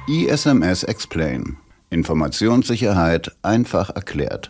ISMS Explain. Informationssicherheit einfach erklärt.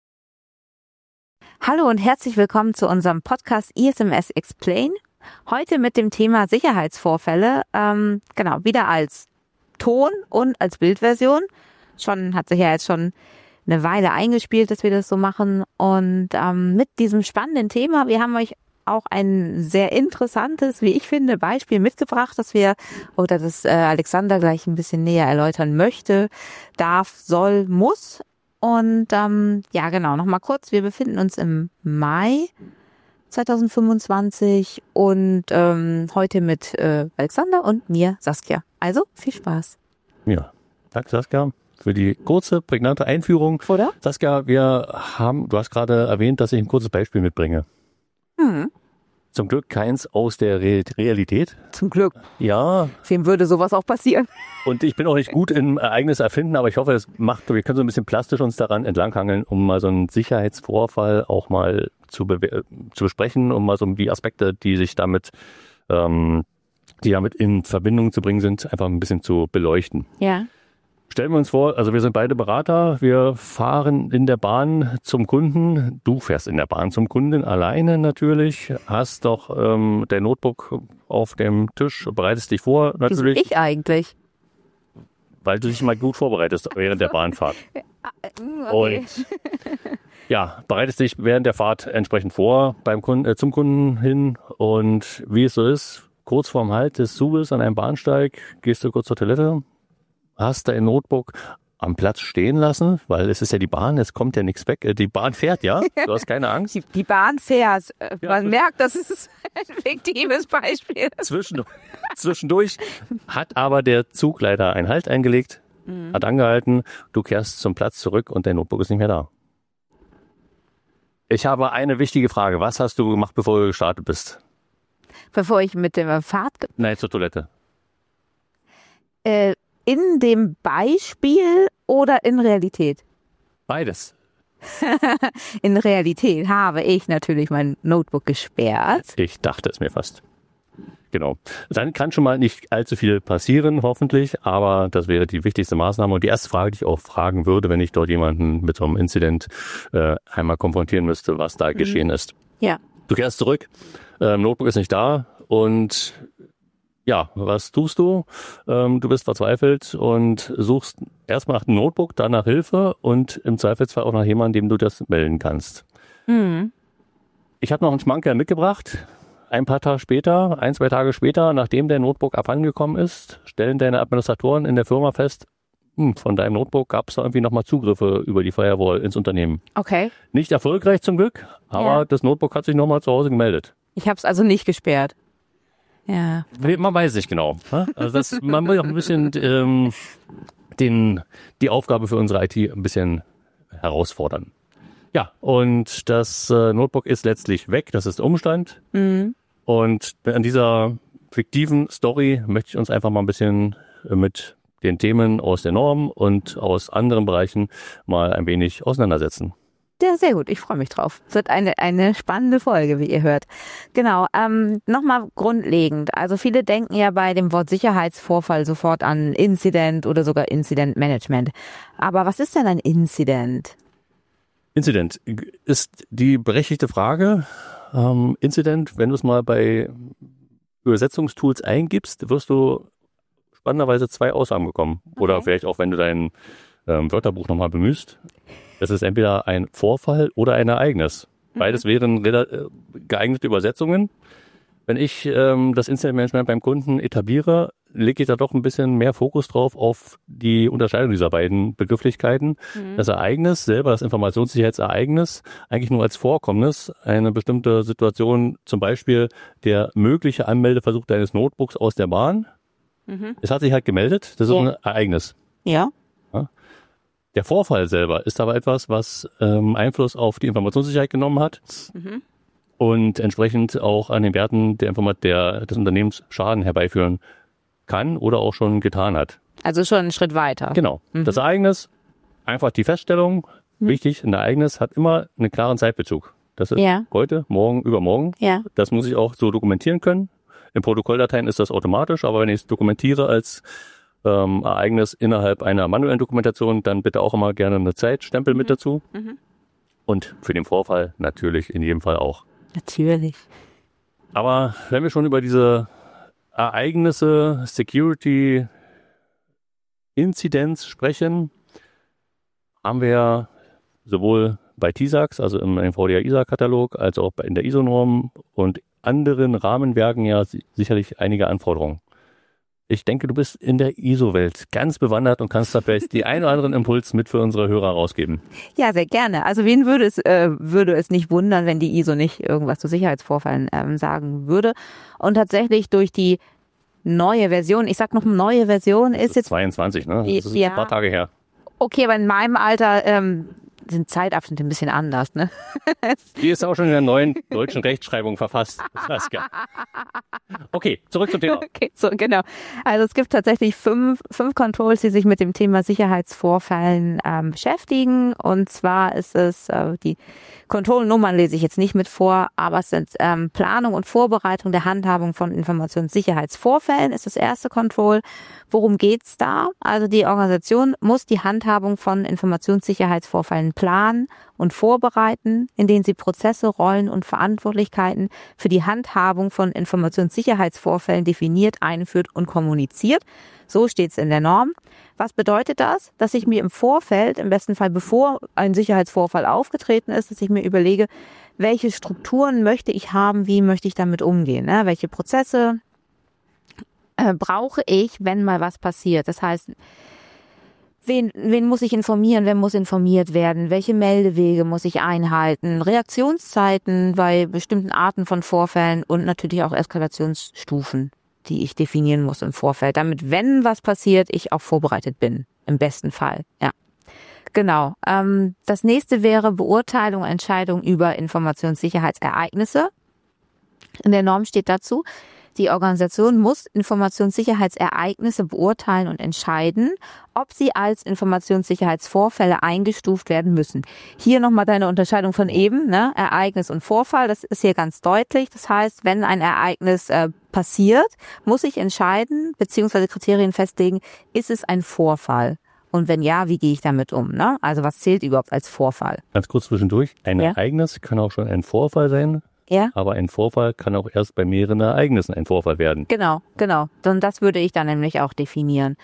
Hallo und herzlich willkommen zu unserem Podcast ISMS Explain. Heute mit dem Thema Sicherheitsvorfälle, wieder als Ton und als Bildversion. Hat sich ja jetzt schon eine Weile eingespielt, dass wir das so machen. Und mit diesem spannenden Thema, wir haben euch auch ein sehr interessantes, wie ich finde, Beispiel mitgebracht, das Alexander gleich ein bisschen näher erläutern möchte, darf, soll, muss. Und nochmal kurz, wir befinden uns im Mai 2025 und heute mit Alexander und mir, Saskia. Also viel Spaß. Ja, danke Saskia für die kurze, prägnante Einführung. Oder? Saskia, du hast gerade erwähnt, dass ich ein kurzes Beispiel mitbringe. Mhm. Zum Glück keins aus der Realität. Zum Glück. Ja. Wem würde sowas auch passieren? Und ich bin auch nicht gut im Ereignis erfinden, aber ich hoffe, wir können so ein bisschen plastisch uns daran entlanghangeln, um mal so einen Sicherheitsvorfall auch mal zu besprechen, um mal so die Aspekte, die damit in Verbindung zu bringen sind, einfach ein bisschen zu beleuchten. Ja. Stellen wir uns vor, also wir sind beide Berater, wir fahren in der Bahn zum Kunden, du fährst in der Bahn zum Kunden, alleine natürlich, hast doch dein Notebook auf dem Tisch, bereitest dich vor natürlich. Wieso ich eigentlich? Weil du dich mal gut vorbereitest während der Bahnfahrt. Okay. Und bereitest dich während der Fahrt entsprechend vor zum Kunden hin und wie es so ist, kurz vorm Halt des Zuges an einem Bahnsteig, gehst du kurz zur Toilette, hast dein Notebook am Platz stehen lassen, weil es ist ja die Bahn, es kommt ja nichts weg. Die Bahn fährt ja, du hast keine Angst. Die Bahn fährt. Man merkt, das ist ein fiktives Beispiel. Zwischendurch hat aber der Zug leider einen Halt eingelegt, hat angehalten, du kehrst zum Platz zurück und dein Notebook ist nicht mehr da. Ich habe eine wichtige Frage. Was hast du gemacht, bevor du gestartet bist? Bevor ich mit der Fahrt... Nein, zur Toilette. In dem Beispiel oder in Realität? Beides. In Realität habe ich natürlich mein Notebook gesperrt. Ich dachte es mir fast. Genau. Dann kann schon mal nicht allzu viel passieren, hoffentlich, aber das wäre die wichtigste Maßnahme. Und die erste Frage, die ich auch fragen würde, wenn ich dort jemanden mit so einem Incident einmal konfrontieren müsste, was da geschehen ist. Ja. Du kehrst zurück, Notebook ist nicht da und ja, was tust du? Du bist verzweifelt und suchst erstmal nach dem Notebook, dann nach Hilfe und im Zweifelsfall auch nach jemandem, dem du das melden kannst. Mhm. Ich habe noch einen Schmankerl mitgebracht. Ein, 2 Tage später, nachdem der Notebook abhandengekommen ist, stellen deine Administratoren in der Firma fest, von deinem Notebook gab es da irgendwie nochmal Zugriffe über die Firewall ins Unternehmen. Okay. Nicht erfolgreich zum Glück, aber das Notebook hat sich nochmal zu Hause gemeldet. Ich habe es also nicht gesperrt. Ja. Man weiß nicht genau. Also man will auch ein bisschen die Aufgabe für unsere IT ein bisschen herausfordern. Ja, und das Notebook ist letztlich weg, das ist Umstand. Mhm. Und an dieser fiktiven Story möchte ich uns einfach mal ein bisschen mit den Themen aus der Norm und aus anderen Bereichen mal ein wenig auseinandersetzen. Ja, sehr gut. Ich freue mich drauf. Es wird eine spannende Folge, wie ihr hört. Genau. Nochmal grundlegend. Also viele denken ja bei dem Wort Sicherheitsvorfall sofort an Incident oder sogar Incident Management. Aber was ist denn ein Incident? Incident ist die berechtigte Frage. Incident, wenn du es mal bei Übersetzungstools eingibst, wirst du spannenderweise 2 Aussagen bekommen. Okay. Oder vielleicht auch, wenn du dein Wörterbuch nochmal bemühst. Das ist entweder ein Vorfall oder ein Ereignis. Beides wären geeignete Übersetzungen. Wenn ich das Incident Management beim Kunden etabliere, lege ich da doch ein bisschen mehr Fokus drauf auf die Unterscheidung dieser beiden Begrifflichkeiten. Das Ereignis selber, das Informationssicherheitsereignis, eigentlich nur als Vorkommnis, eine bestimmte Situation, zum Beispiel der mögliche Anmeldeversuch deines Notebooks aus der Bahn. Es hat sich halt gemeldet, das ist ein Ereignis. Ja. Der Vorfall selber ist aber etwas, was Einfluss auf die Informationssicherheit genommen hat und entsprechend auch an den Werten des Unternehmens Schaden herbeiführen kann oder auch schon getan hat. Also schon einen Schritt weiter. Genau. Das Ereignis, einfach die Feststellung, wichtig, ein Ereignis hat immer einen klaren Zeitbezug. Das ist heute, morgen, übermorgen. Ja. Das muss ich auch so dokumentieren können. In Protokolldateien ist das automatisch, aber wenn ich es dokumentiere als Ereignis innerhalb einer manuellen Dokumentation, dann bitte auch immer gerne eine Zeitstempel mit dazu. Und für den Vorfall natürlich in jedem Fall auch. Natürlich. Aber wenn wir schon über diese Ereignisse, Security, Inzidenz sprechen, haben wir sowohl bei TISAX, also im VDA-ISA-Katalog, als auch in der ISO-Norm und anderen Rahmenwerken ja sicherlich einige Anforderungen. Ich denke, du bist in der ISO-Welt ganz bewandert und kannst da vielleicht die einen oder anderen Impuls mit für unsere Hörer rausgeben. Ja, sehr gerne. Also wen würde es nicht wundern, wenn die ISO nicht irgendwas zu Sicherheitsvorfällen sagen würde. Und tatsächlich durch die neue Version, ich sag noch neue Version, ist jetzt 22, ne? Das ist ein paar Tage her. Okay, aber in meinem Alter sind Zeitabschnitte ein bisschen anders, ne? Die ist auch schon in der neuen deutschen Rechtschreibung verfasst. Okay, zurück zum Thema. Okay, so, genau. Also es gibt tatsächlich fünf Controls, die sich mit dem Thema Sicherheitsvorfällen beschäftigen. Und zwar ist es, die Control-Nummern lese ich jetzt nicht mit vor, aber es sind Planung und Vorbereitung der Handhabung von Informationssicherheitsvorfällen ist das erste Control. Worum geht's da? Also die Organisation muss die Handhabung von Informationssicherheitsvorfällen planen und vorbereiten, indem sie Prozesse, Rollen und Verantwortlichkeiten für die Handhabung von Informationssicherheitsvorfällen definiert, einführt und kommuniziert. So steht's in der Norm. Was bedeutet das? Dass ich mir im Vorfeld, im besten Fall bevor ein Sicherheitsvorfall aufgetreten ist, dass ich mir überlege, welche Strukturen möchte ich haben, wie möchte ich damit umgehen, ne? Welche Prozesse brauche ich, wenn mal was passiert. Das heißt, wen muss ich informieren, wer muss informiert werden, welche Meldewege muss ich einhalten, Reaktionszeiten bei bestimmten Arten von Vorfällen und natürlich auch Eskalationsstufen, die ich definieren muss im Vorfeld, damit, wenn was passiert, ich auch vorbereitet bin, im besten Fall. Ja, genau. Das nächste wäre Beurteilung, Entscheidung über Informationssicherheitsereignisse. In der Norm steht dazu, die Organisation muss Informationssicherheitsereignisse beurteilen und entscheiden, ob sie als Informationssicherheitsvorfälle eingestuft werden müssen. Hier nochmal deine Unterscheidung von eben, ne? Ereignis und Vorfall, das ist hier ganz deutlich. Das heißt, wenn ein Ereignis passiert, muss ich entscheiden bzw. Kriterien festlegen, ist es ein Vorfall? Und wenn ja, wie gehe ich damit um? Ne? Also was zählt überhaupt als Vorfall? Ganz kurz zwischendurch, ein Ereignis kann auch schon ein Vorfall sein. Ja. Aber ein Vorfall kann auch erst bei mehreren Ereignissen ein Vorfall werden. Genau. Und das würde ich dann nämlich auch definieren.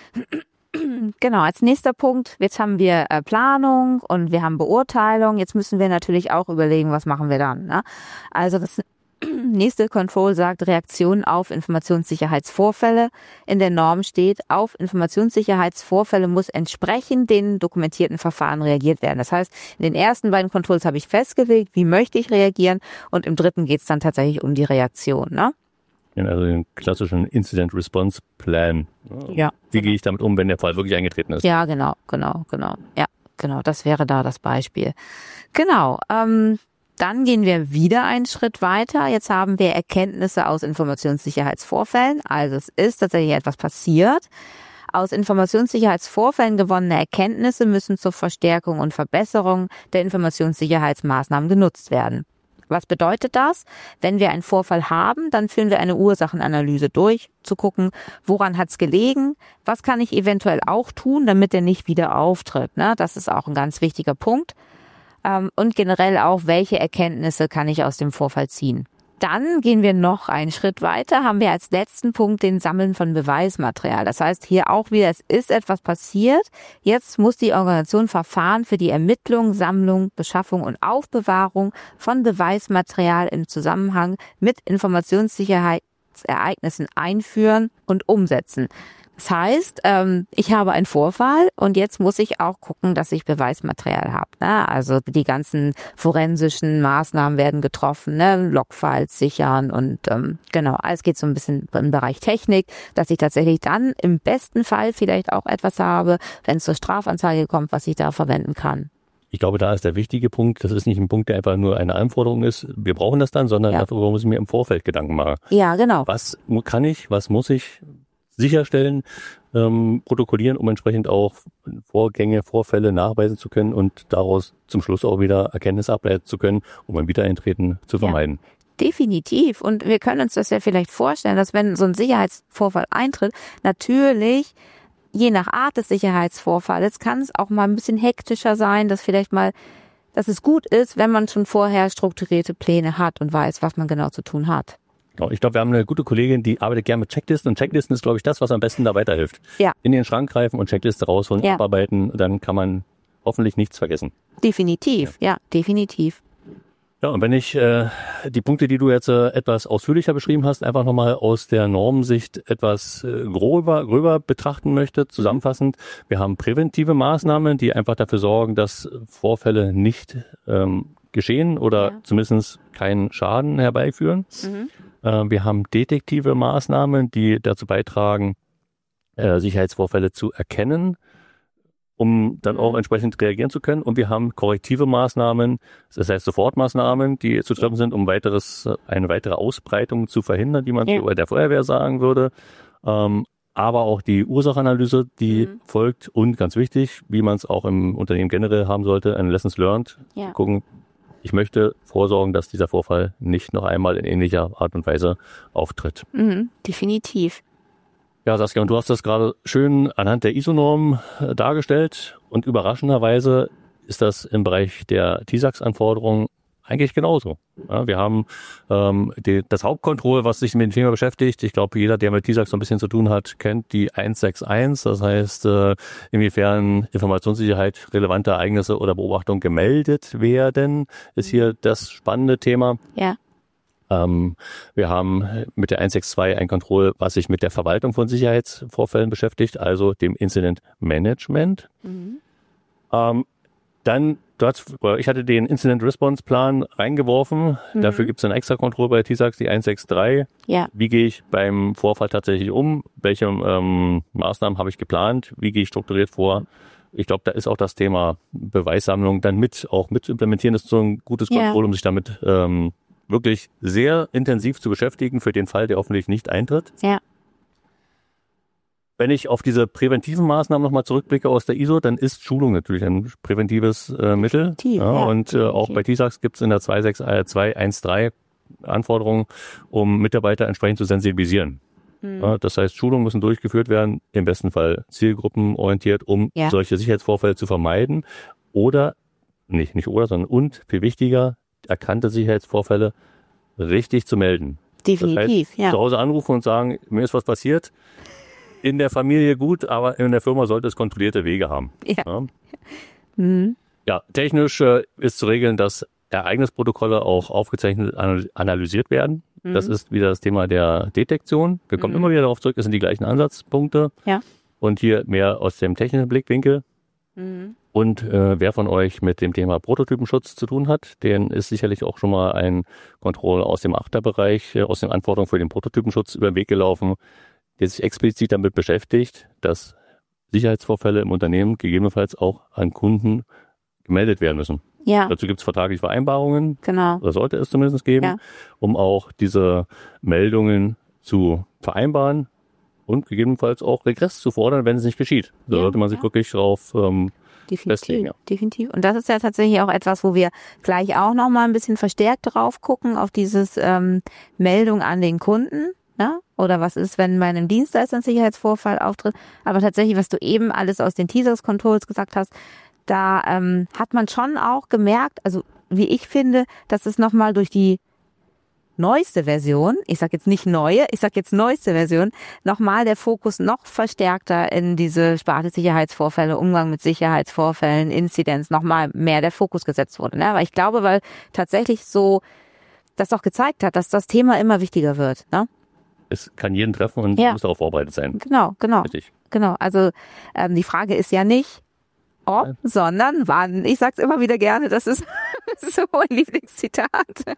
Genau, als nächster Punkt, jetzt haben wir Planung und wir haben Beurteilung. Jetzt müssen wir natürlich auch überlegen, was machen wir dann. Ne? Also das nächste Control sagt Reaktion auf Informationssicherheitsvorfälle. In der Norm steht, auf Informationssicherheitsvorfälle muss entsprechend den dokumentierten Verfahren reagiert werden. Das heißt, in den ersten beiden Controls habe ich festgelegt, wie möchte ich reagieren, und im dritten geht es dann tatsächlich um die Reaktion. Ne? Also den klassischen Incident Response Plan. Ja. Wie gehe ich damit um, wenn der Fall wirklich eingetreten ist? Ja, genau. Ja, genau, das wäre da das Beispiel. Genau, dann gehen wir wieder einen Schritt weiter. Jetzt haben wir Erkenntnisse aus Informationssicherheitsvorfällen. Also es ist tatsächlich etwas passiert. Aus Informationssicherheitsvorfällen gewonnene Erkenntnisse müssen zur Verstärkung und Verbesserung der Informationssicherheitsmaßnahmen genutzt werden. Was bedeutet das? Wenn wir einen Vorfall haben, dann führen wir eine Ursachenanalyse durch, zu gucken, woran hat's gelegen, was kann ich eventuell auch tun, damit er nicht wieder auftritt. Ne? Das ist auch ein ganz wichtiger Punkt. Und generell auch, welche Erkenntnisse kann ich aus dem Vorfall ziehen. Dann gehen wir noch einen Schritt weiter, haben wir als letzten Punkt den Sammeln von Beweismaterial. Das heißt, hier auch wieder, es ist etwas passiert. Jetzt muss die Organisation Verfahren für die Ermittlung, Sammlung, Beschaffung und Aufbewahrung von Beweismaterial im Zusammenhang mit Informationssicherheitsereignissen einführen und umsetzen. Das heißt, ich habe einen Vorfall und jetzt muss ich auch gucken, dass ich Beweismaterial habe. Ne? Also die ganzen forensischen Maßnahmen werden getroffen, ne? Logfiles sichern und genau, alles geht so ein bisschen im Bereich Technik, dass ich tatsächlich dann im besten Fall vielleicht auch etwas habe, wenn es zur Strafanzeige kommt, was ich da verwenden kann. Ich glaube, da ist der wichtige Punkt, das ist nicht ein Punkt, der einfach nur eine Anforderung ist, wir brauchen das dann, sondern darüber muss ich mir im Vorfeld Gedanken machen. Ja, genau. Was kann ich, was muss ich sicherstellen, protokollieren, um entsprechend auch Vorgänge, Vorfälle nachweisen zu können und daraus zum Schluss auch wieder Erkenntnisse ableiten zu können, um ein Wiedereintreten zu vermeiden. Ja, definitiv. Und wir können uns das ja vielleicht vorstellen, dass wenn so ein Sicherheitsvorfall eintritt, natürlich je nach Art des Sicherheitsvorfalls kann es auch mal ein bisschen hektischer sein, dass es gut ist, wenn man schon vorher strukturierte Pläne hat und weiß, was man genau zu tun hat. Genau, ich glaube, wir haben eine gute Kollegin, die arbeitet gerne mit Checklisten und Checklisten ist, glaube ich, das, was am besten da weiterhilft. Ja. In den Schrank greifen und Checkliste rausholen, abarbeiten, dann kann man hoffentlich nichts vergessen. Definitiv, ja definitiv. Ja, und wenn ich die Punkte, die du jetzt etwas ausführlicher beschrieben hast, einfach nochmal aus der Normensicht etwas gröber betrachten möchte, zusammenfassend, wir haben präventive Maßnahmen, die einfach dafür sorgen, dass Vorfälle nicht geschehen oder zumindest keinen Schaden herbeiführen. Wir haben detektive Maßnahmen, die dazu beitragen, Sicherheitsvorfälle zu erkennen, um dann auch entsprechend reagieren zu können. Und wir haben korrektive Maßnahmen, das heißt Sofortmaßnahmen, die zu treffen sind, um eine weitere Ausbreitung zu verhindern, wie man bei der Feuerwehr sagen würde. Aber auch die Ursachenanalyse, die folgt und ganz wichtig, wie man es auch im Unternehmen generell haben sollte, ein Lessons learned. Gucken, ich möchte vorsorgen, dass dieser Vorfall nicht noch einmal in ähnlicher Art und Weise auftritt. Definitiv. Ja, Saskia, und du hast das gerade schön anhand der ISO-Norm dargestellt und überraschenderweise ist das im Bereich der TISAX-Anforderungen eigentlich genauso. Ja, wir haben das Hauptkontroll, was sich mit dem Thema beschäftigt. Ich glaube, jeder, der mit TISAX so ein bisschen zu tun hat, kennt die 161. Das heißt, inwiefern Informationssicherheit, relevante Ereignisse oder Beobachtungen gemeldet werden, ist hier das spannende Thema. Ja. Wir haben mit der 162 ein Control, was sich mit der Verwaltung von Sicherheitsvorfällen beschäftigt, also dem Incident Management. Dann, ich hatte den Incident Response Plan reingeworfen. Dafür gibt es ein extra Control bei TISAX, die 163. Ja. Wie gehe ich beim Vorfall tatsächlich um? Welche Maßnahmen habe ich geplant? Wie gehe ich strukturiert vor? Ich glaube, da ist auch das Thema Beweissammlung dann mit implementieren. Das ist so ein gutes Control, um sich damit wirklich sehr intensiv zu beschäftigen für den Fall, der hoffentlich nicht eintritt. Ja. Wenn ich auf diese präventiven Maßnahmen nochmal zurückblicke aus der ISO, dann ist Schulung natürlich ein präventives Mittel. Und auch bei TISAX gibt es in der 26213 Anforderungen, um Mitarbeiter entsprechend zu sensibilisieren. Das heißt, Schulungen müssen durchgeführt werden, im besten Fall zielgruppenorientiert, um solche Sicherheitsvorfälle zu vermeiden. Und viel wichtiger, erkannte Sicherheitsvorfälle richtig zu melden. Definitiv, das heißt, zu Hause anrufen und sagen, mir ist was passiert. In der Familie gut, aber in der Firma sollte es kontrollierte Wege haben. Ja, technisch ist zu regeln, dass Ereignisprotokolle auch aufgezeichnet analysiert werden. Das ist wieder das Thema der Detektion. Wir kommen immer wieder darauf zurück, das sind die gleichen Ansatzpunkte. Ja. Und hier mehr aus dem technischen Blickwinkel. Und wer von euch mit dem Thema Prototypenschutz zu tun hat, den ist sicherlich auch schon mal ein Control aus dem Achterbereich, aus den Anforderungen für den Prototypenschutz über den Weg gelaufen, der sich explizit damit beschäftigt, dass Sicherheitsvorfälle im Unternehmen gegebenenfalls auch an Kunden gemeldet werden müssen. Ja. Dazu gibt es vertragliche Vereinbarungen, genau. Oder sollte es zumindest geben, um auch diese Meldungen zu vereinbaren und gegebenenfalls auch Regress zu fordern, wenn es nicht geschieht. Da sollte man sich wirklich drauf festlegen. Definitiv. Und das ist ja tatsächlich auch etwas, wo wir gleich auch noch mal ein bisschen verstärkt drauf gucken, auf dieses Meldung an den Kunden. Ne? Oder was ist, wenn bei einem Dienstleister ein Sicherheitsvorfall auftritt. Aber tatsächlich, was du eben alles aus den TISAX-Controls gesagt hast, da hat man schon auch gemerkt, also wie ich finde, dass es nochmal durch die neueste Version, ich sag jetzt nicht neue, ich sag jetzt neueste Version, nochmal der Fokus noch verstärkter in diese Sparte Sicherheitsvorfälle, Umgang mit Sicherheitsvorfällen, Inzidenz, nochmal mehr der Fokus gesetzt wurde. Ne? Aber ich glaube, weil tatsächlich so das auch gezeigt hat, dass das Thema immer wichtiger wird. Ne? Es kann jeden treffen und muss darauf vorbereitet sein. Genau. Richtig. Genau. Also die Frage ist ja nicht, ob, sondern wann. Ich sag's immer wieder gerne, das ist so mein Lieblingszitat.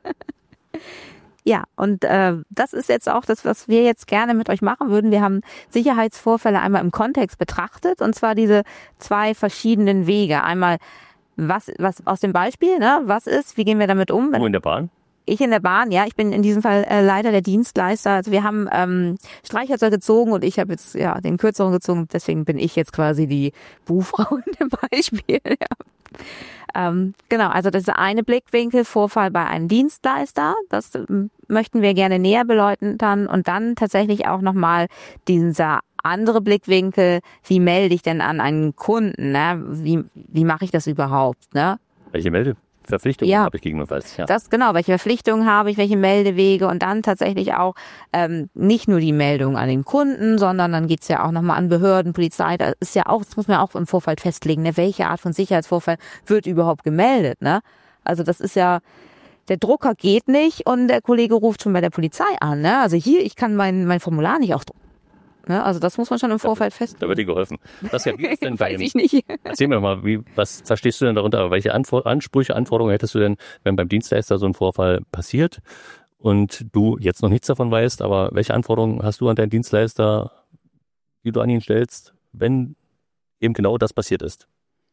Ja, und das ist jetzt auch das, was wir jetzt gerne mit euch machen würden. Wir haben Sicherheitsvorfälle einmal im Kontext betrachtet, und zwar diese zwei verschiedenen Wege. Einmal, was aus dem Beispiel, ne? Was ist, wie gehen wir damit um? Du in der Bahn? Ich in der Bahn, ja. Ich bin in diesem Fall leider der Dienstleister. Also wir haben Streichhölzer gezogen und ich habe jetzt den kürzeren gezogen. Deswegen bin ich jetzt quasi die Buhfrau in dem Beispiel. Ja. Genau, also das ist der eine Blickwinkel, Vorfall bei einem Dienstleister. Das möchten wir gerne näher beleuchten dann. Und dann tatsächlich auch nochmal dieser andere Blickwinkel, wie melde ich denn an einen Kunden, ne? Wie mache ich das überhaupt, ne? Welche Meldeverpflichtungen habe ich gegebenenfalls? Ja. Das genau, welche Verpflichtungen habe ich, welche Meldewege und dann tatsächlich auch nicht nur die Meldung an den Kunden, sondern dann geht's ja auch nochmal an Behörden, Polizei, das muss man auch im Vorfeld festlegen, ne? Welche Art von Sicherheitsvorfall wird überhaupt gemeldet, ne? Also das ist ja, der Drucker geht nicht und der Kollege ruft schon bei der Polizei an, ne? Also hier, ich kann mein Formular nicht ausdrucken. Ne? Also das muss man schon im Vorfeld festlegen. Da wird dir geholfen. Wie ist denn Weiß ich nicht. Erzähl mir mal, was verstehst du denn darunter? Welche Ansprüche, Anforderungen hättest du denn, wenn beim Dienstleister so ein Vorfall passiert und du jetzt noch nichts davon weißt, aber welche Anforderungen hast du an deinen Dienstleister, die du an ihn stellst, wenn eben genau das passiert ist?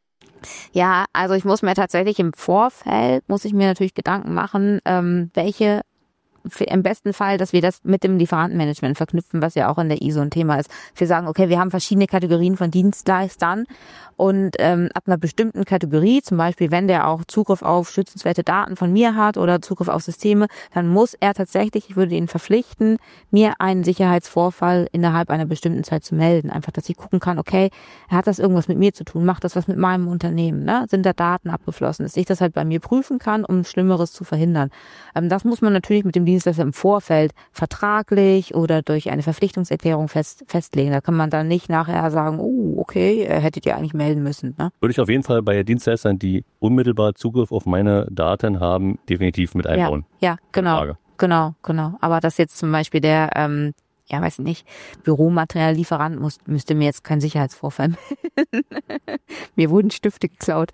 Ja, also ich muss mir tatsächlich im Vorfeld, natürlich Gedanken machen, welche im besten Fall, dass wir das mit dem Lieferantenmanagement verknüpfen, was ja auch in der ISO ein Thema ist. Wir sagen, okay, wir haben verschiedene Kategorien von Dienstleistern und ab einer bestimmten Kategorie, zum Beispiel wenn der auch Zugriff auf schützenswerte Daten von mir hat oder Zugriff auf Systeme, dann muss er tatsächlich, ich würde ihn verpflichten, mir einen Sicherheitsvorfall innerhalb einer bestimmten Zeit zu melden. Einfach, dass ich gucken kann, okay, hat das irgendwas mit mir zu tun, macht das was mit meinem Unternehmen, ne? Sind da Daten abgeflossen, dass ich das halt bei mir prüfen kann, um Schlimmeres zu verhindern. Das muss man natürlich mit dem Dienstleister im Vorfeld vertraglich oder durch eine Verpflichtungserklärung festlegen. Da kann man dann nicht nachher sagen, okay, hättet ihr eigentlich melden müssen. Ne? Würde ich auf jeden Fall bei Dienstleistern, die unmittelbar Zugriff auf meine Daten haben, definitiv mit einbauen. Ja, genau. Aber dass jetzt zum Beispiel der, weiß nicht, Büromateriallieferant müsste mir jetzt kein Sicherheitsvorfall melden. Mir wurden Stifte geklaut.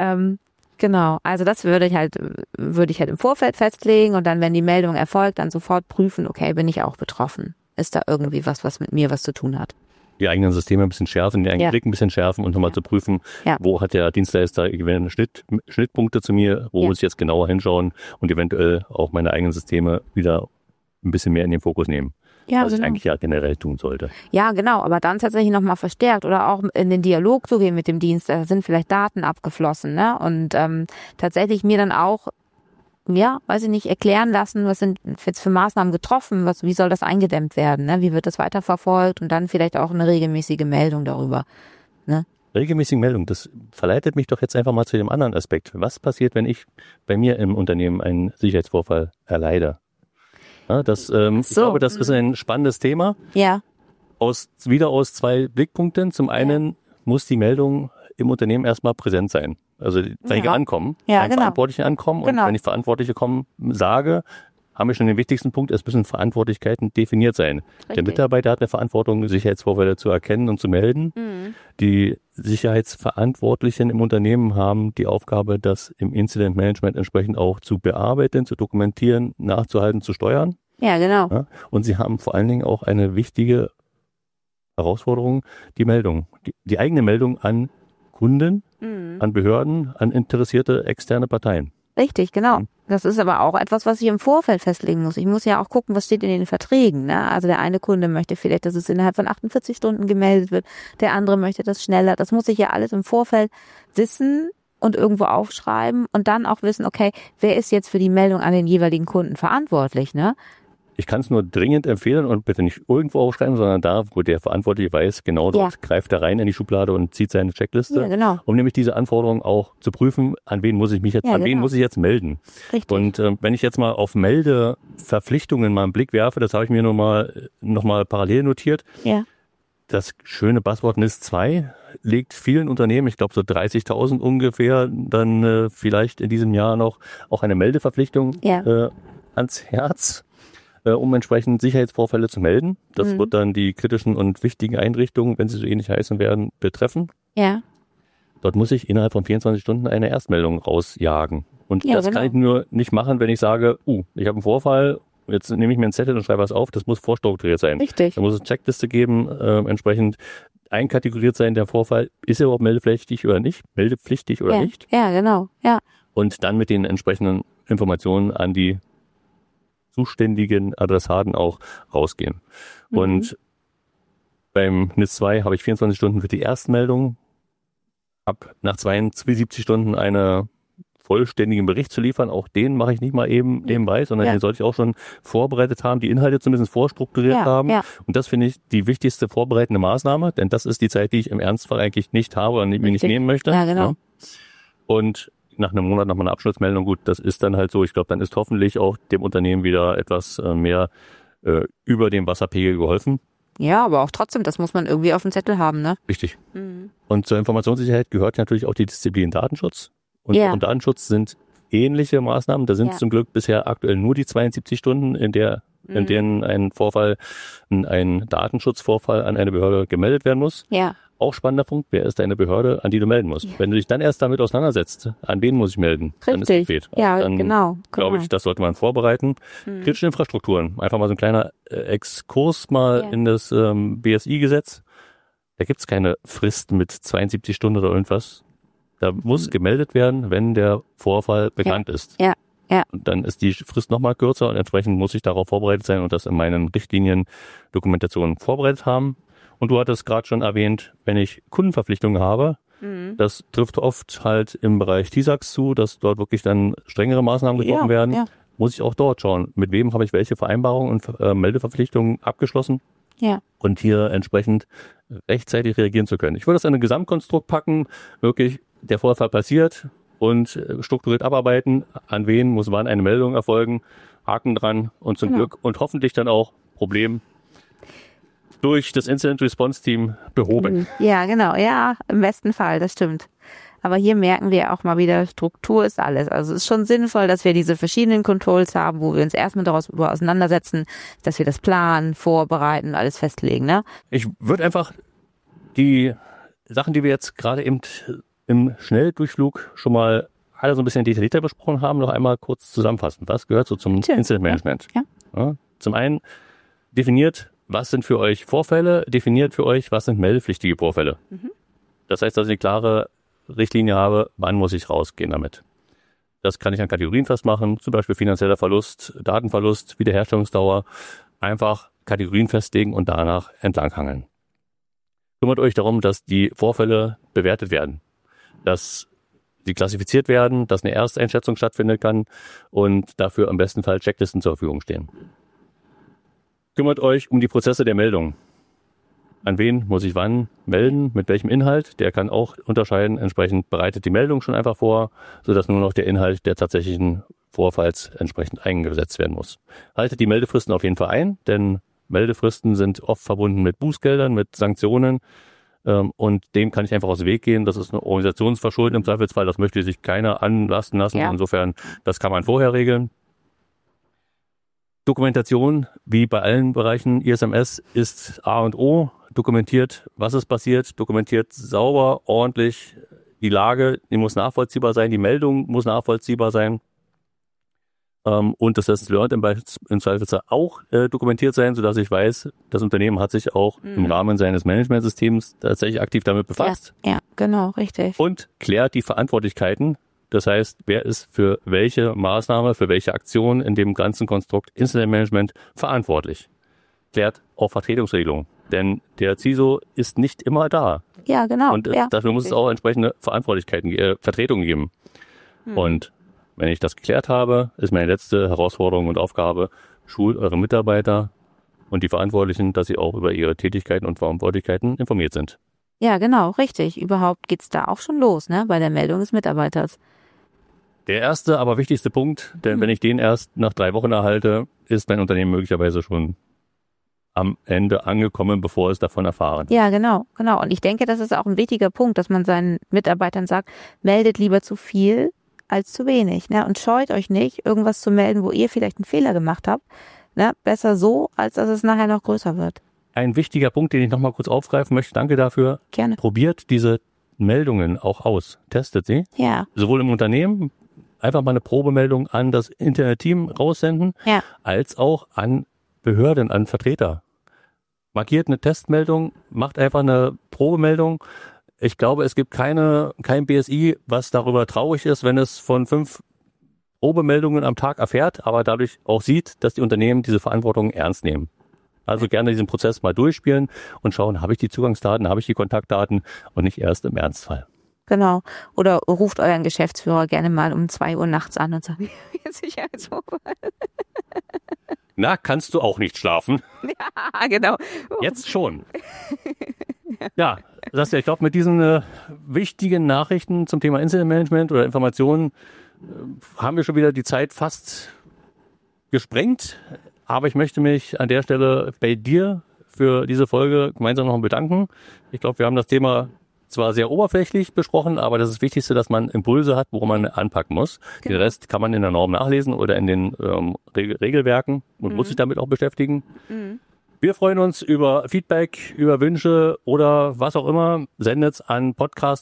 Genau, also das würde ich halt im Vorfeld festlegen und dann, wenn die Meldung erfolgt, dann sofort prüfen, okay, bin ich auch betroffen? Ist da irgendwie was mit mir was zu tun hat? Die eigenen Systeme ein bisschen schärfen, den eigenen Blick ein bisschen schärfen und nochmal zu prüfen, wo hat der Dienstleister Schnittpunkte zu mir, wo muss ich jetzt genauer hinschauen und eventuell auch meine eigenen Systeme wieder ein bisschen mehr in den Fokus nehmen. Ja, was ich eigentlich generell tun sollte. Ja, genau, aber dann tatsächlich nochmal verstärkt oder auch in den Dialog zu gehen mit dem Dienst, da sind vielleicht Daten abgeflossen, ne? Und tatsächlich mir dann auch, erklären lassen, was sind jetzt für Maßnahmen getroffen, wie soll das eingedämmt werden, ne? Wie wird das weiterverfolgt und dann vielleicht auch eine regelmäßige Meldung darüber, ne? Regelmäßige Meldung, das verleitet mich doch jetzt einfach mal zu dem anderen Aspekt. Was passiert, wenn ich bei mir im Unternehmen einen Sicherheitsvorfall erleide? Ja, ich glaube, das ist ein spannendes Thema. Ja. Aus zwei Blickpunkten. Zum einen muss die Meldung im Unternehmen erstmal präsent sein. Also wenn ich ankomme, Verantwortliche ankommen und wenn ich Verantwortliche sage, haben wir schon den wichtigsten Punkt, es müssen Verantwortlichkeiten definiert sein. Richtig. Der Mitarbeiter hat eine Verantwortung, Sicherheitsvorfälle zu erkennen und zu melden. Mhm. Die Sicherheitsverantwortlichen im Unternehmen haben die Aufgabe, das im Incident Management entsprechend auch zu bearbeiten, zu dokumentieren, nachzuhalten, zu steuern. Ja, genau. Ja, und sie haben vor allen Dingen auch eine wichtige Herausforderung, die Meldung. Die eigene Meldung an Kunden, an Behörden, an interessierte externe Parteien. Richtig, genau. Das ist aber auch etwas, was ich im Vorfeld festlegen muss. Ich muss ja auch gucken, was steht in den Verträgen. Ne? Also der eine Kunde möchte vielleicht, dass es innerhalb von 48 Stunden gemeldet wird. Der andere möchte das schneller. Das muss ich ja alles im Vorfeld wissen und irgendwo aufschreiben und dann auch wissen, okay, wer ist jetzt für die Meldung an den jeweiligen Kunden verantwortlich, ne? Ich kann es nur dringend empfehlen und bitte nicht irgendwo aufschreiben, sondern da, wo der Verantwortliche weiß, genau dort greift er rein in die Schublade und zieht seine Checkliste, um nämlich diese Anforderungen auch zu prüfen, an wen muss ich jetzt melden. Richtig. Und wenn ich jetzt mal auf Meldeverpflichtungen mal einen Blick werfe, das habe ich mir noch mal parallel notiert. Ja. Das schöne Buzzword NIS 2 legt vielen Unternehmen, ich glaube so 30.000 ungefähr, dann vielleicht in diesem Jahr noch auch eine Meldeverpflichtung ans Herz, um entsprechend Sicherheitsvorfälle zu melden. Das wird dann die kritischen und wichtigen Einrichtungen, wenn sie so ähnlich heißen werden, betreffen. Ja. Dort muss ich innerhalb von 24 Stunden eine Erstmeldung rausjagen. Und das kann ich nur nicht machen, wenn ich sage, ich habe einen Vorfall, jetzt nehme ich mir einen Zettel und schreibe was auf, das muss vorstrukturiert sein. Richtig. Da muss es eine Checkliste geben, entsprechend einkategoriert sein, der Vorfall, ist er überhaupt meldepflichtig oder nicht? Nicht? Ja, genau. Ja. Und dann mit den entsprechenden Informationen an die zuständigen Adressaten auch rausgehen. Und beim NIS 2 habe ich 24 Stunden für die Erstmeldung, habe nach 72 Stunden eine vollständigen Bericht zu liefern. Auch den mache ich nicht mal eben nebenbei, sondern den sollte ich auch schon vorbereitet haben, die Inhalte zumindest vorstrukturiert haben. Ja. Und das finde ich die wichtigste vorbereitende Maßnahme, denn das ist die Zeit, die ich im Ernstfall eigentlich nicht habe und mir nicht nehmen möchte. Ja, genau. Ja. Und nach einem Monat nochmal eine Abschlussmeldung, gut, das ist dann halt so. Ich glaube, dann ist hoffentlich auch dem Unternehmen wieder etwas mehr über dem Wasserpegel geholfen. Ja, aber auch trotzdem, das muss man irgendwie auf dem Zettel haben, ne? Richtig. Und zur Informationssicherheit gehört natürlich auch die Disziplin Datenschutz. Und Datenschutz sind ähnliche Maßnahmen. Da sind zum Glück bisher aktuell nur die 72 Stunden, in denen ein Datenschutzvorfall an eine Behörde gemeldet werden muss. Ja. Auch spannender Punkt, wer ist deine Behörde, an die du melden musst? Ja. Wenn du dich dann erst damit auseinandersetzt, an wen muss ich melden? Richtig. Dann ist es spät. Ja, dann genau. Glaube ich, das sollte man vorbereiten. Kritische Infrastrukturen. Einfach mal so ein kleiner Exkurs mal in das BSI-Gesetz. Da gibt's keine Fristen mit 72 Stunden oder irgendwas. Da muss gemeldet werden, wenn der Vorfall bekannt ist. Ja. Ja. Und dann ist die Frist nochmal kürzer und entsprechend muss ich darauf vorbereitet sein und das in meinen Richtlinien Dokumentationen vorbereitet haben. Und du hattest gerade schon erwähnt, wenn ich Kundenverpflichtungen habe, das trifft oft halt im Bereich TISAX zu, dass dort wirklich dann strengere Maßnahmen getroffen werden. Muss ich auch dort schauen, mit wem habe ich welche Vereinbarungen und Meldeverpflichtungen abgeschlossen und hier entsprechend rechtzeitig reagieren zu können. Ich würde das in ein Gesamtkonstrukt packen, wirklich der Vorfall passiert und strukturiert abarbeiten, an wen muss wann eine Meldung erfolgen, Haken dran und zum Glück und hoffentlich dann auch Problem durch das Incident Response Team behoben. Ja, genau. Ja, im besten Fall, das stimmt. Aber hier merken wir auch mal wieder, Struktur ist alles. Also es ist schon sinnvoll, dass wir diese verschiedenen Controls haben, wo wir uns erstmal darüber auseinandersetzen, dass wir das planen, vorbereiten, alles festlegen. Ne? Ich würde einfach die Sachen, die wir jetzt gerade eben im Schnelldurchflug schon mal alle so ein bisschen detaillierter besprochen haben, noch einmal kurz zusammenfassen. Was gehört so zum Incident Management? Ja, zum einen definiert, was sind für euch Vorfälle, definiert für euch, was sind meldepflichtige Vorfälle. Das heißt, dass ich eine klare Richtlinie habe, wann muss ich rausgehen damit. Das kann ich an Kategorien festmachen, zum Beispiel finanzieller Verlust, Datenverlust, Wiederherstellungsdauer. Einfach Kategorien festlegen und danach entlanghangeln. Kümmert euch darum, dass die Vorfälle bewertet werden, dass sie klassifiziert werden, dass eine Ersteinschätzung stattfinden kann und dafür im besten Fall Checklisten zur Verfügung stehen. Kümmert euch um die Prozesse der Meldung. An wen muss ich wann melden, mit welchem Inhalt? Der kann auch unterscheiden. Entsprechend bereitet die Meldung schon einfach vor, sodass nur noch der Inhalt der tatsächlichen Vorfalls entsprechend eingesetzt werden muss. Haltet die Meldefristen auf jeden Fall ein, denn Meldefristen sind oft verbunden mit Bußgeldern, mit Sanktionen. Und dem kann ich einfach aus dem Weg gehen. Das ist eine Organisationsverschulden im Zweifelsfall. Das möchte sich keiner anlasten lassen. Ja. Insofern, das kann man vorher regeln. Dokumentation, wie bei allen Bereichen ISMS, ist A und O. Dokumentiert, was ist passiert, dokumentiert sauber, ordentlich die Lage, die muss nachvollziehbar sein, die Meldung muss nachvollziehbar sein. Und das Lessons Learned im Zweifelsfall auch dokumentiert sein, sodass ich weiß, das Unternehmen hat sich auch im Rahmen seines Managementsystems tatsächlich aktiv damit befasst. Ja, genau, richtig. Und klärt die Verantwortlichkeiten. Das heißt, wer ist für welche Maßnahme, für welche Aktion in dem ganzen Konstrukt Incident Management verantwortlich. Klärt auch Vertretungsregelungen, denn der CISO ist nicht immer da. Ja, genau. Und dafür muss es auch entsprechende Vertretungen geben. Und wenn ich das geklärt habe, ist meine letzte Herausforderung und Aufgabe, schult eure Mitarbeiter und die Verantwortlichen, dass sie auch über ihre Tätigkeiten und Verantwortlichkeiten informiert sind. Ja, genau, richtig. Überhaupt geht's da auch schon los, ne, bei der Meldung des Mitarbeiters. Der erste, aber wichtigste Punkt, denn wenn ich den erst nach 3 Wochen erhalte, ist mein Unternehmen möglicherweise schon am Ende angekommen, bevor es davon erfahren. Ja, genau. Und ich denke, das ist auch ein wichtiger Punkt, dass man seinen Mitarbeitern sagt, meldet lieber zu viel als zu wenig, ne? Und scheut euch nicht, irgendwas zu melden, wo ihr vielleicht einen Fehler gemacht habt. Ne? Besser so, als dass es nachher noch größer wird. Ein wichtiger Punkt, den ich noch mal kurz aufgreifen möchte, danke dafür. Gerne. Probiert diese Meldungen auch aus. Testet sie. Ja. Sowohl im Unternehmen, einfach mal eine Probemeldung an das interne Team raussenden, als auch an Behörden, an Vertreter. Markiert eine Testmeldung, macht einfach eine Probemeldung. Ich glaube, es gibt kein BSI, was darüber traurig ist, wenn es von 5 Probemeldungen am Tag erfährt, aber dadurch auch sieht, dass die Unternehmen diese Verantwortung ernst nehmen. Also gerne diesen Prozess mal durchspielen und schauen, habe ich die Zugangsdaten, habe ich die Kontaktdaten und nicht erst im Ernstfall. Genau. Oder ruft euren Geschäftsführer gerne mal um 2 Uhr nachts an und sagt, Sicherheitsvorfall. Na, kannst du auch nicht schlafen? Ja, genau. Jetzt schon. Ja, Saskia, ich glaube, mit diesen wichtigen Nachrichten zum Thema Incident Management oder Informationen haben wir schon wieder die Zeit fast gesprengt. Aber ich möchte mich an der Stelle bei dir für diese Folge gemeinsam noch bedanken. Ich glaube, wir haben das Thema zwar sehr oberflächlich besprochen, aber das ist das Wichtigste, dass man Impulse hat, worum man anpacken muss. Genau. Den Rest kann man in der Norm nachlesen oder in den Regelwerken und muss sich damit auch beschäftigen. Wir freuen uns über Feedback, über Wünsche oder was auch immer. Sendet an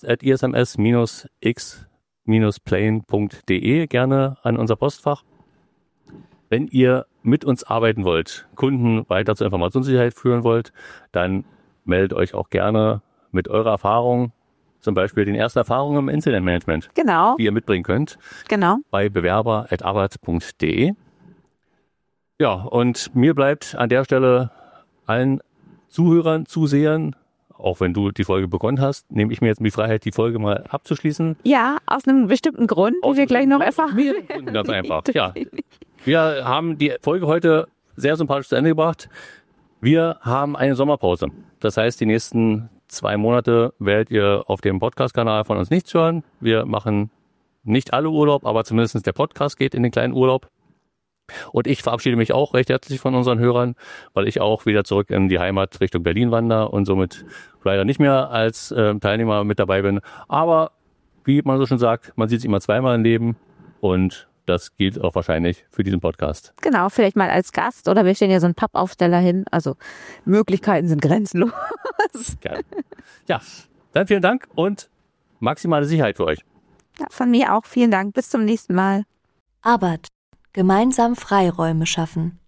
podcast@isms-x-plane.de gerne an unser Postfach. Wenn ihr mit uns arbeiten wollt, Kunden weiter zur Informationssicherheit führen wollt, dann meldet euch auch gerne mit eurer Erfahrung, zum Beispiel den ersten Erfahrungen im Incident Management, Genau. die ihr mitbringen könnt, Genau. bei bewerber@arbeit.de. Ja, und mir bleibt an der Stelle allen Zuhörern, Zusehern, auch wenn du die Folge begonnen hast, nehme ich mir jetzt die Freiheit, die Folge mal abzuschließen. Ja, aus einem bestimmten Grund, wie wir gleich noch erfahren. Ganz einfach, ja. Wir haben die Folge heute sehr sympathisch zu Ende gebracht. Wir haben eine Sommerpause. Das heißt, die nächsten 2 Monate werdet ihr auf dem Podcast-Kanal von uns nichts hören. Wir machen nicht alle Urlaub, aber zumindest der Podcast geht in den kleinen Urlaub. Und ich verabschiede mich auch recht herzlich von unseren Hörern, weil ich auch wieder zurück in die Heimat Richtung Berlin wandere und somit leider nicht mehr als Teilnehmer mit dabei bin. Aber wie man so schon sagt, man sieht sich immer zweimal im Leben und das gilt auch wahrscheinlich für diesen Podcast. Genau, vielleicht mal als Gast oder wir stellen ja so einen Pappaufsteller hin. Also Möglichkeiten sind grenzenlos. Gerne. Ja, dann vielen Dank und maximale Sicherheit für euch. Ja, von mir auch. Vielen Dank. Bis zum nächsten Mal. ABAT. Gemeinsam Freiräume schaffen.